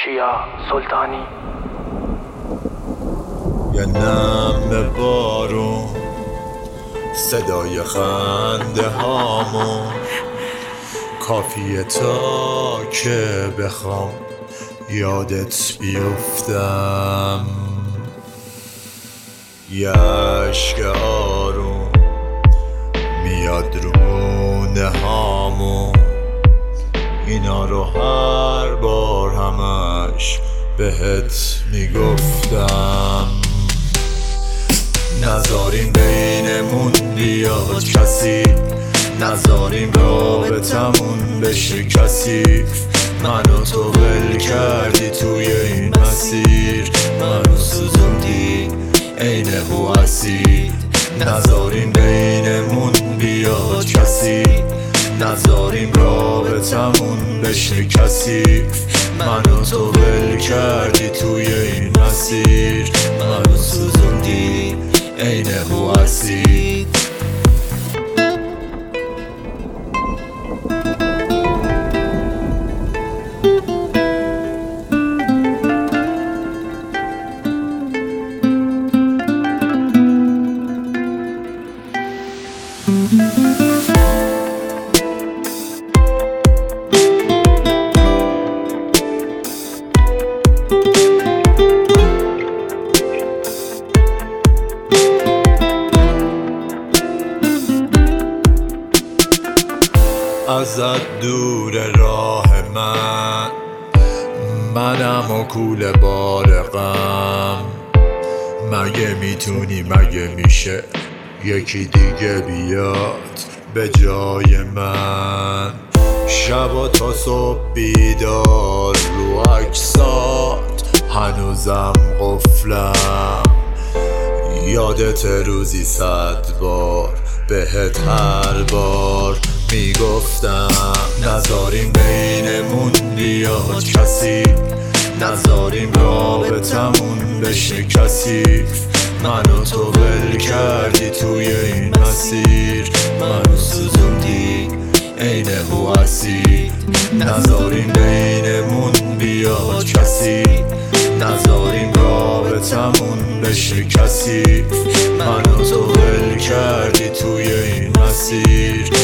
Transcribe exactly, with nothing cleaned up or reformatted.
کیا سلطانی. یه نم بارون، صدای خنده هامون کافیه تا که بخوام یادت بیفتم. یه عشق آروم میاد رو مونه هامون، اینا رو هر بار همش بهت میگفتم. نذاریم بینمون بیاد کسی، نذاریم رابطمون بشه کثیف. منو تو ول کردی توی این مسیر، منو سوزوندی عین هو اسید. نذاریم بینمون بیاد کسی، نذاریم رابطمون بشه کثیف. منو تو ول کردی توی این مسیر، منو سوزوندی عین هو اسید. ازت دور راه من، منم و کوله بار غم. مگه میتونی مگه میشه یکی دیگه بیاد به جای من؟ شبا تا صبح بیدار رو عکسات هنوزم قفلم. یادت روزی صد بار بهت هر بار میگفتم. نذاریم بینمون بیاد کسی، نذاریم رابطمون بشه کثیف. منو تو ول کردی توی این مسیر، منو سوزوندی عین هو اسید. نذاریم بینمون بیاد کسی، نذاریم رابطمون بشه کثیف. منو تو ول کردی توی این مسیر،